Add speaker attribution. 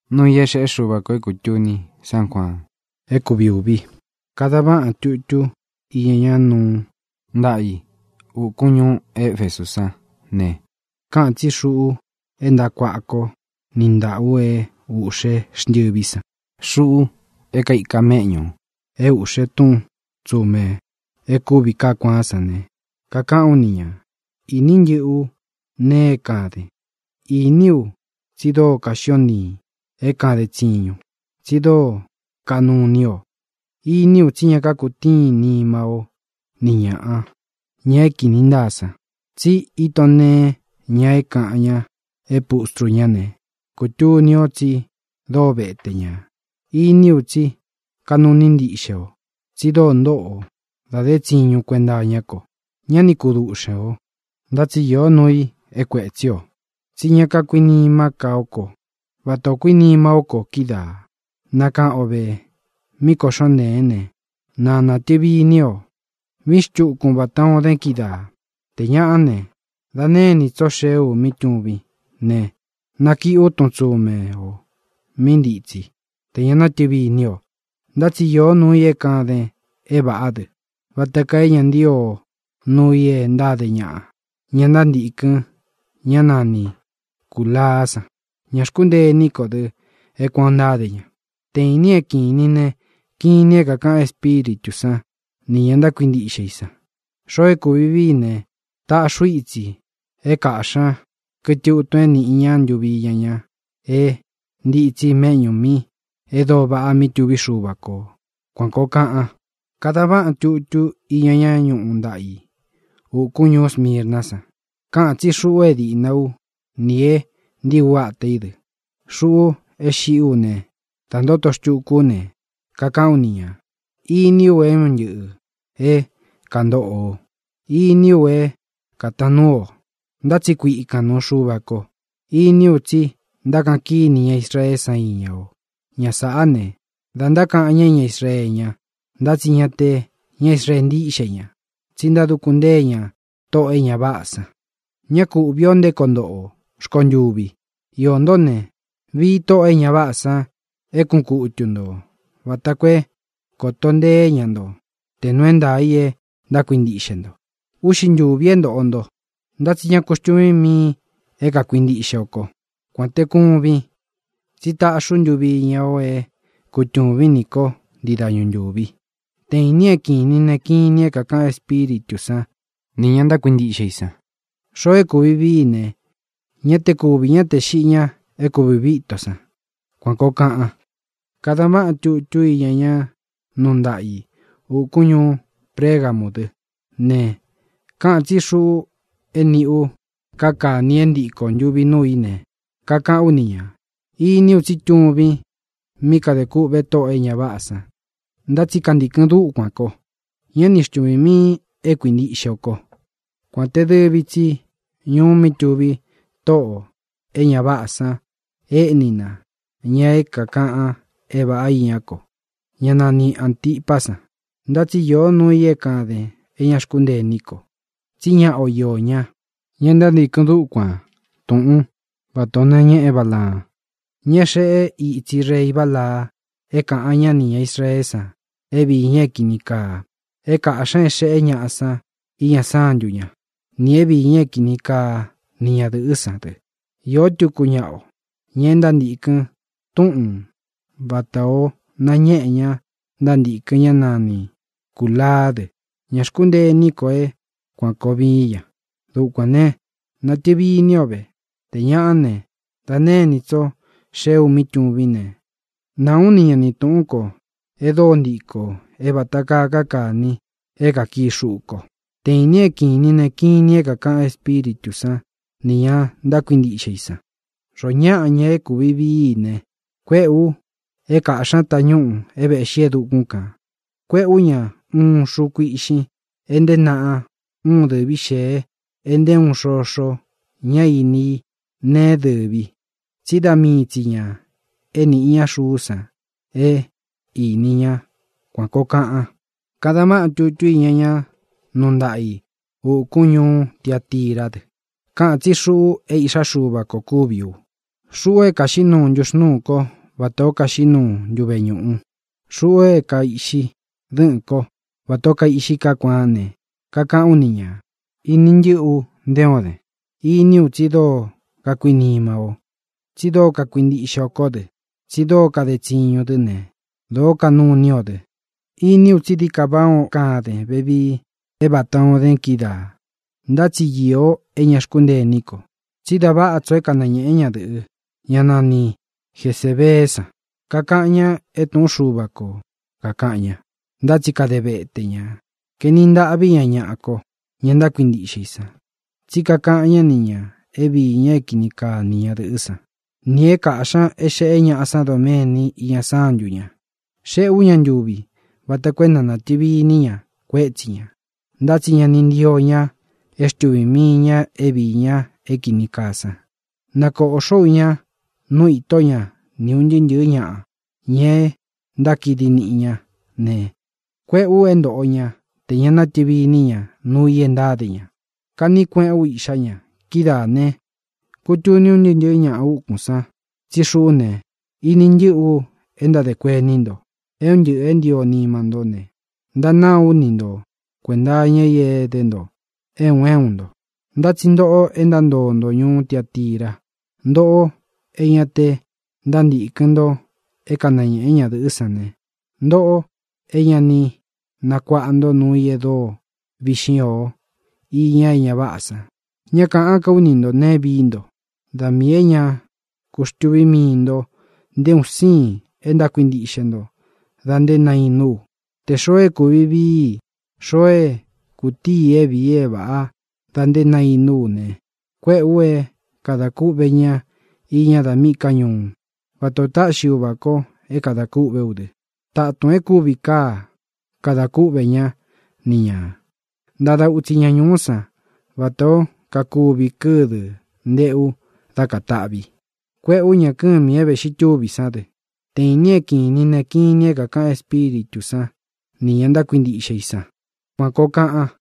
Speaker 1: no ye sẽ suba coi của chú ni sang khoang e của biểu bi cada ba chú y nhà nu đại u cung nhung e về số sa nè cả chỉ su e đã qua co nín đã e u sẽ nhớ bisa su e cái cá mẹ nhung e u sẽ tung chú mẹ e cô bị cá quan sa nè cá cao nia y nín u nè cá de y niu chỉ do cá xionì e cá de chinho chỉ do cá nu nio y niu chỉ nhà cá cụ tin ni mao ni nhà a nhai kinin đa sa chỉ y ton nè nhai cá nha e pu stru nha nè cụ tu nio chỉ do bể te nha y niu chỉ cá nu nín đi xeo chỉ do ndo da de chinho cuenta nha co nha ni cụ du xeo da chỉ yo noi e quẹ chio chỉ nhà cá quini ma cao co và to quini mau co kida na ka obe mi ko son nè na tivi nio mi chu con batao de kida te nya ane da ne ni cho sheu mi tubi ne na ki o ton chu me o mi di chi te nya na tivi nio da chi yo no ye ka de e ba ade va ta kai yan dio no ye nda de nya na di ku nya na ni kulasa nya skunde ni ko de e kwanda de nya te ni kini ne kini ka espiritu sa ni anda quindi sheisa shoe ko vivi ne ta shuichi e ka sha ke tu to ni nyan yu bi nya e ndi chi me nyu mi e do ba mi tu bi shu ba ko kwan ko ka a kada ba tu i nya nyu undai u kunyos mirna sa ka chi shu e di nau ni e ndi wa te de shu e shi u ne tando to chu ku ne ka kaunia i ni we mnyu e kando o i ni we katano nda chi kwi kano shuba ko i ni uchi nda kan ki ni Israel sa inyo nya sa ane nda kan nya Israel nya nda chi nya te nya Israel ndi shenya chinda du kunde nya to e nya basa nya ku bionde kondo o shkonyubi yondo ne vi to e nya basa e kun ku utundo watakwe kotonde nyando te nuenda ie da quindi scendo ushinju viendo ondo ndatsinya costume mi e ka quindi shoko quante kumbi cita shunjubi nyao e kutumbi niko dida nyunjubi te inie kini ne kini ka espiritu sa ni nyanda quindi sheisa shoe ko vivi ne nyete ko vinyate shinya e ko vivi tosa kwanko ka cada ma tu yanya nundai u kunyo pregamo de ne ka chi shu eni u kaka niendi kon yubi nui ne kaka unia i niu chi tubi mika de ku beto e nya basa nda chi kandi kandu kwa ko yani shtubi mi e quindi shoko kwante de bichi nyumi tubi to e nya basa e nina nya e kaka e ba ayako yana ni anti pasa ndachi yo no ye ka de enya skunde niko chinya o yo nya yenda ni kundu kwa ton batona nya e bala nya she i chi rei bala e ka anya ni Israel sa e bi nya kinika e ka asha she nya asa i nya san yu nya ni e bi nya kinika ni ya de usa de yo tu kunya o yenda ni kun ton batao na nya nya ndandi kenya nani kulade nyaskunde niko e kwa kobiya du kwane na tibi nyobe te nyane tane ni tso sheu mitubine na uni ni tunko e do ndiko e bataka kaka ni e ka kishuko te nie kini ne kini ka espiritu sa ni ya nda quindi sheisa ronya anye kubibi ne kwe u e ka shanta nyu e be shedu kunka kwe unya shukui ishi ende na de bishe ende shosho nya ini ne de bi chida mi tinya e ni nya shusa e i ninya kwa koka cada ma tu nya nundai u kunyu tiatira de ka chi shu e isa shu ba kokubiu Xu'e kaxinu yuxnu ko vato kaxinu yuve ñu'u. Xu'e ka ixi dɨ'ɨn ko vato ka ixi ka kuane ka ka'un niña. Ini nyɨ'u ndeo de. Iniu tsido ka kuinima o. Tsido ka kuindi'xo ko de. Tsido ka de tsiñu de ne. Do ka nunio de. Iniu tsidi ka va'o ka de bebi e batao de kida. Nda tsiyo eña xkunde niko. Tsida va'a tsoe ka nañe'e ña dɨ'ɨ. Ña nani Jezebesa. Ka ka'an ña etu'un Xuva ko. Ka ka'an ña. Nda tsika de ve'ete ña. Keni nda'vi ña ña'a ko. Ña nda kuindi'xe sa. Tsika ka'an ña niña. E vii ña ekini ka niña dɨ'ɨ sa. Ni e ka'xa e xe'e ña'a sa domeni iña sanyu ña. Xe'u ña nyuvi. Vata kuenda na tivi niña. Kuetsi ña. Nda tsi ña ni ndio ña. E xtuvi mi ña e vii ña ekini ka sa. Na ko'o xou ña. Nu ito ña. Ni un nyɨnyɨ ña'a. Ñe nda kidi ni'i ña. Ne. Kue'u e ndo'o ña. Te ña na tivi niña. Nu i e ndade ña. Kani kue'u i'xa ña. Kida ne. Kutuni un nyɨnyɨ ña'a ukun sa. Tsi xu'u ne. Ini nyɨ'u e nda de kueni ndo. E un nyɨ'ɨ e ndio nima ndo ne. Nda nau ni ndo. Kuenda ña ye de ndo. E un ndo. Nda tsi ndo'o e nda ndoo ndo ñuu Tiatira. Ndo'o e ña te nda ndi'kɨn ndo e ka nañe'e ña dɨ'ɨ sa ne. Ndo'o e ña ni nakua'a ndo nu i e do vixin o. I ña e ña va'a sa. Ña ka'an ka uni ndo ne vi ndo. Da mi e ña kuxtuvi mi ndo. Nde un sin e nda kuindi'xe ndo. Da nde nai nu. Te xoe kuvi vii. Xoe kuti e vii e va'a. Da nde nai nu ne. Kue'u e kada ku've ña. I ña da mi kañun. Vato ta'xi uva ko e kada ku've ude. Ta'tun e kuvi ka kada ku've ña niña. Ndada utsi ña ñuu sa. Vato ka kuvi kɨdɨ nde'u da ka ta'vi. Kue'u ña kɨɨn mi e vexi tuvi sa de. Te ini e kini ne kini e ka ka'an espiritu sa. Niña nda kuindi'xe sa. Kuan ko ka'an.